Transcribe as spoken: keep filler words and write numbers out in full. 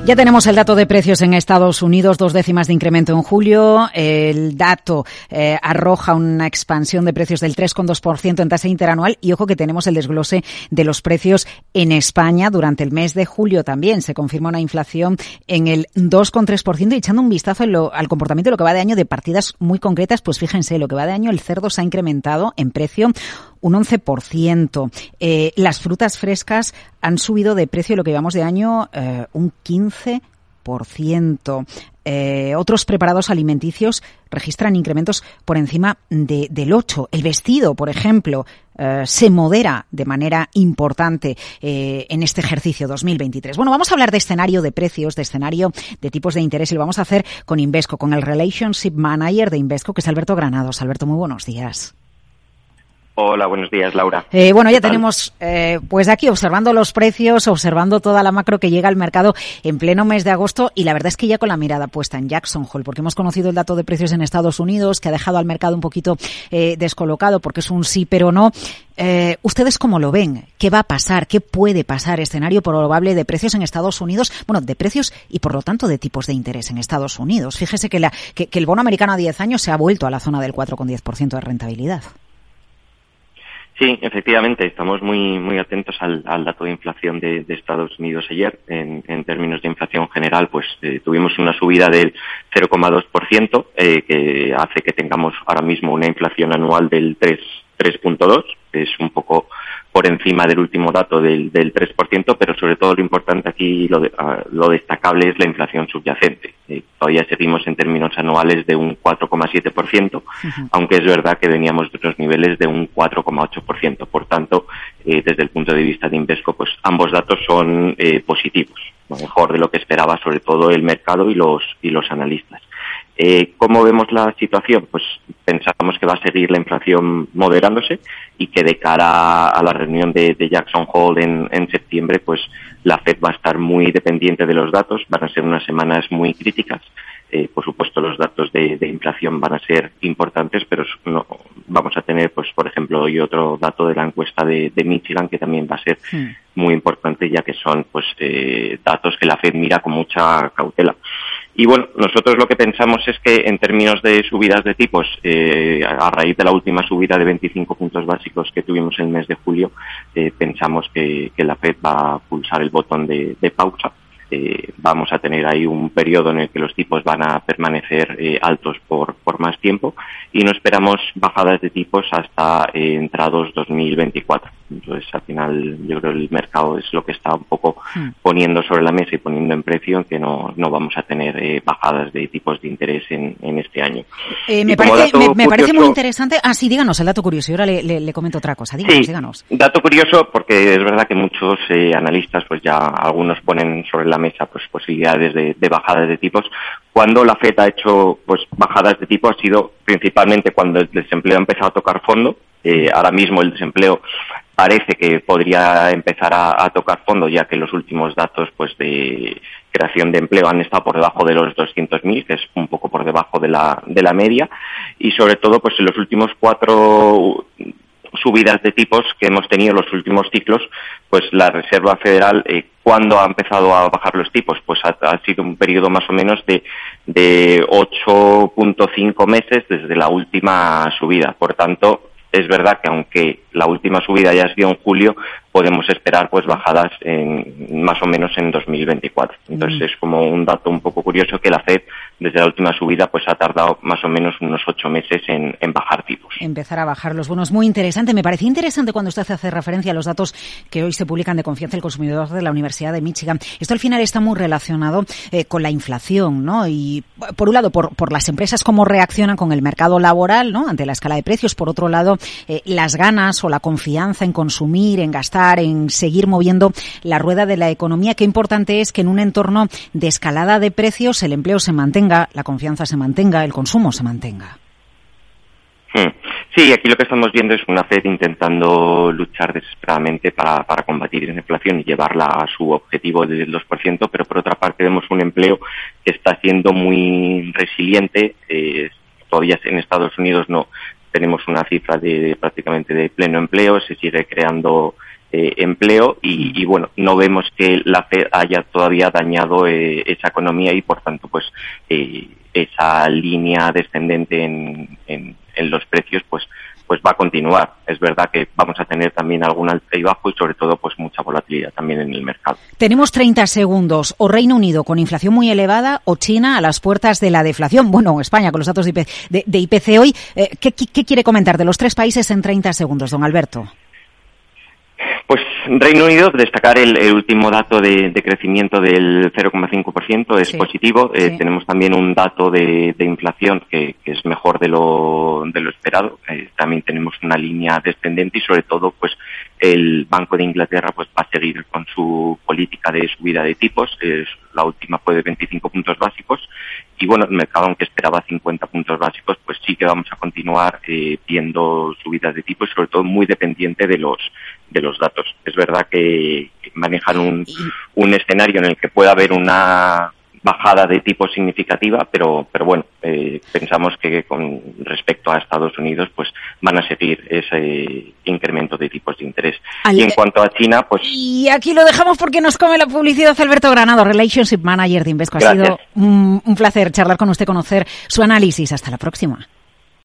Ya tenemos el dato de precios en Estados Unidos, dos décimas de incremento en julio. El dato eh, arroja una expansión de precios del tres coma dos por ciento en tasa interanual y ojo que tenemos el desglose de los precios en España durante el mes de julio también. Se confirma una inflación en el dos coma tres por ciento y echando un vistazo en lo, al comportamiento de lo que va de año de partidas muy concretas, pues fíjense, lo que va de año el cerdo se ha incrementado en precio un once por ciento. Eh, las frutas frescas han subido de precio lo que llevamos de año eh, un quince por ciento. Eh, otros preparados alimenticios registran incrementos por encima de, del ocho. El vestido, por ejemplo, eh, se modera de manera importante eh, en este ejercicio dos mil veintitrés. Bueno, vamos a hablar de escenario de precios, de escenario de tipos de interés y lo vamos a hacer con Invesco, con el Relationship Manager de Invesco, que es Alberto Granados. Alberto, muy buenos días. Hola, buenos días, Laura. Eh, bueno, ya tenemos, eh, pues aquí observando los precios, observando toda la macro que llega al mercado en pleno mes de agosto y la verdad es que ya con la mirada puesta en Jackson Hole, porque hemos conocido el dato de precios en Estados Unidos que ha dejado al mercado un poquito eh, descolocado porque es un sí pero no. Eh, ¿Ustedes cómo lo ven? ¿Qué va a pasar? ¿Qué puede pasar? Escenario probable de precios en Estados Unidos, bueno, de precios y por lo tanto de tipos de interés en Estados Unidos. Fíjese que, la, que, que el bono americano a diez años se ha vuelto a la zona del cuatro coma diez por ciento de rentabilidad. Sí, efectivamente, estamos muy muy atentos al, al dato de inflación de, de Estados Unidos ayer. En, en términos de inflación general, pues eh, tuvimos una subida del cero coma dos por ciento, eh, que hace que tengamos ahora mismo una inflación anual del tres punto dos, que es un poco por encima del último dato del, del tres por ciento, pero sobre todo lo importante aquí, lo, de, uh, lo destacable es la inflación subyacente. Eh, todavía seguimos en términos anuales de un cuatro coma siete por ciento, uh-huh. aunque es verdad que veníamos de otros niveles de un cuatro coma ocho por ciento. Por tanto, eh, desde el punto de vista de Invesco, pues ambos datos son eh, positivos, mejor de lo que esperaba sobre todo el mercado y los, y los analistas. Eh, ¿Cómo vemos la situación? Pues pensamos que va a seguir la inflación moderándose y que de cara a la reunión de, de Jackson Hole en, en septiembre, pues la Fed va a estar muy dependiente de los datos, van a ser unas semanas muy críticas. Eh, por supuesto, los datos de, de inflación van a ser importantes, pero no, vamos a tener, pues por ejemplo, hoy otro dato de la encuesta de, de Michigan que también va a ser sí. muy importante, ya que son pues eh, datos que la Fed mira con mucha cautela. Y bueno, nosotros lo que pensamos es que en términos de subidas de tipos, eh, a raíz de la última subida de veinticinco puntos básicos que tuvimos en el mes de julio, eh, pensamos que, que la Fed va a pulsar el botón de, de pausa. Eh, vamos a tener ahí un periodo en el que los tipos van a permanecer eh, altos por, por más tiempo y no esperamos bajadas de tipos hasta eh, entrados dos mil veinticuatro. Entonces, al final, yo creo que el mercado es lo que está un poco hmm. poniendo sobre la mesa y poniendo en precio que no, no vamos a tener eh, bajadas de tipos de interés en, en este año. Eh, me parece, me, me parece muy interesante. Ah, sí, díganos el dato curioso. Y ahora le, le, le comento otra cosa. Díganos, sí, díganos. Dato curioso porque es verdad que muchos eh, analistas, pues ya algunos ponen sobre la mesa pues posibilidades de, de bajadas de tipos. Cuando la Fed ha hecho pues bajadas de tipo ha sido principalmente cuando el desempleo ha empezado a tocar fondo. Eh, ahora mismo el desempleo parece que podría empezar a, a tocar fondo, ya que los últimos datos pues de creación de empleo han estado por debajo de los doscientos mil, que es un poco por debajo de la de la media, y sobre todo pues en los últimos cuatro subidas de tipos que hemos tenido en los últimos ciclos, pues la Reserva Federal, eh, ¿cuándo ha empezado a bajar los tipos? Pues ha, ha sido un periodo más o menos de, de ocho punto cinco meses desde la última subida. Por tanto, es verdad que aunque la última subida ya ha sido en julio, podemos esperar pues bajadas en más o menos en dos mil veinticuatro. Entonces mm. es como un dato un poco curioso que la Fed desde la última subida pues ha tardado más o menos unos ocho meses en, en bajar tipos. Empezar a bajar los bonos, muy interesante. Me parecía interesante cuando usted hace referencia a los datos que hoy se publican de confianza del consumidor de la Universidad de Michigan. Esto al final está muy relacionado eh, con la inflación, ¿no? Y por un lado por, por las empresas cómo reaccionan con el mercado laboral, ¿no? Ante la escala de precios. Por otro lado, eh, las ganas o la confianza en consumir, en gastar, en seguir moviendo la rueda de la economía. Qué importante es que en un entorno de escalada de precios el empleo se mantenga, la confianza se mantenga, el consumo se mantenga. Sí, aquí lo que estamos viendo es una Fed intentando luchar desesperadamente para, para combatir esa inflación y llevarla a su objetivo del dos por ciento, pero por otra parte vemos un empleo que está siendo muy resiliente. Eh, todavía en Estados Unidos no tenemos una cifra de prácticamente de pleno empleo, se sigue creando eh, empleo y, y bueno, no vemos que la Fed haya todavía dañado eh, esa economía y por tanto pues eh, esa línea descendente en, en, en los precios pues pues va a continuar. Es verdad que vamos a tener también algún alto y bajo y sobre todo pues mucha volatilidad también en el mercado. Tenemos treinta segundos. O Reino Unido con inflación muy elevada o China a las puertas de la deflación. Bueno, España con los datos de I P C, de, de I P C hoy. Eh, ¿qué, ¿Qué quiere comentar de los tres países en treinta segundos, don Alberto? Pues Reino Unido, destacar el, el último dato de, de crecimiento del cero coma cinco por ciento es sí, positivo. Eh, sí. Tenemos también un dato de, de inflación que, que es mejor de lo, de lo esperado. Eh, también tenemos una línea descendente y sobre todo pues el Banco de Inglaterra pues va a seguir con su política de subida de tipos. Eh, la última fue de veinticinco puntos básicos y bueno, el mercado aunque esperaba cincuenta puntos básicos pues sí que vamos a continuar eh, viendo subidas de tipos y sobre todo muy dependiente de los de los datos. Es verdad que manejan un, un escenario en el que pueda haber una bajada de tipos significativa, pero pero bueno, eh, pensamos que con respecto a Estados Unidos pues van a seguir ese incremento de tipos de interés. Al... Y en cuanto a China, pues... Y aquí lo dejamos porque nos come la publicidad. Alberto Granado, Relationship Manager de Invesco. Ha Gracias. sido un, un placer charlar con usted, conocer su análisis. Hasta la próxima.